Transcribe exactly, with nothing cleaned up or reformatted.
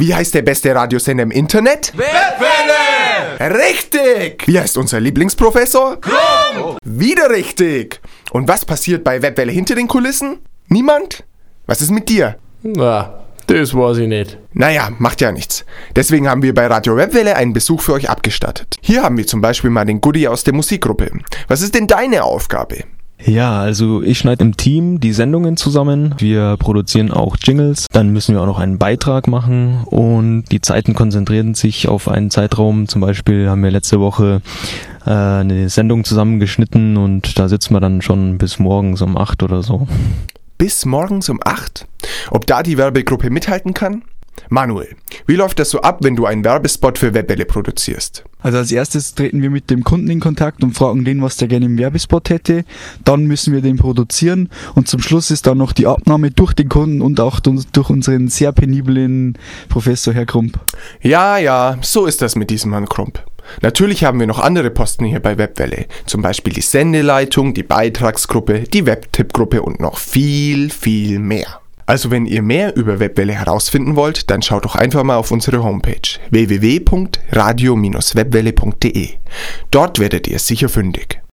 Wie heißt der beste Radiosender im Internet? Webwelle! Richtig! Wie heißt unser Lieblingsprofessor? Klum! Wieder richtig! Und was passiert bei Webwelle hinter den Kulissen? Niemand? Was ist mit dir? Na, das weiß ich nicht. Naja, macht ja nichts. Deswegen haben wir bei Radio Webwelle einen Besuch für euch abgestattet. Hier haben wir zum Beispiel mal den Goodie aus der Musikgruppe. Was ist denn deine Aufgabe? Ja, also ich schneide im Team die Sendungen zusammen. Wir produzieren auch Jingles. Dann müssen wir auch noch einen Beitrag machen und die Zeiten konzentrieren sich auf einen Zeitraum. Zum Beispiel haben wir letzte Woche äh, eine Sendung zusammengeschnitten und da sitzen wir dann schon bis morgens um acht oder so. Bis morgens um acht? Ob da die Werbegruppe mithalten kann? Manuel, wie läuft das so ab, wenn du einen Werbespot für Webwelle produzierst? Also als erstes treten wir mit dem Kunden in Kontakt und fragen den, was der gerne im Werbespot hätte. Dann müssen wir den produzieren und zum Schluss ist dann noch die Abnahme durch den Kunden und auch durch unseren sehr peniblen Professor Herr Krump. Ja, ja, so ist das mit diesem Herrn Krump. Natürlich haben wir noch andere Posten hier bei Webwelle, zum Beispiel die Sendeleitung, die Beitragsgruppe, die Webtippgruppe und noch viel, viel mehr. Also wenn ihr mehr über Webwelle herausfinden wollt, dann schaut doch einfach mal auf unsere Homepage w w w punkt radio Bindestrich webwelle punkt de. Dort werdet ihr sicher fündig.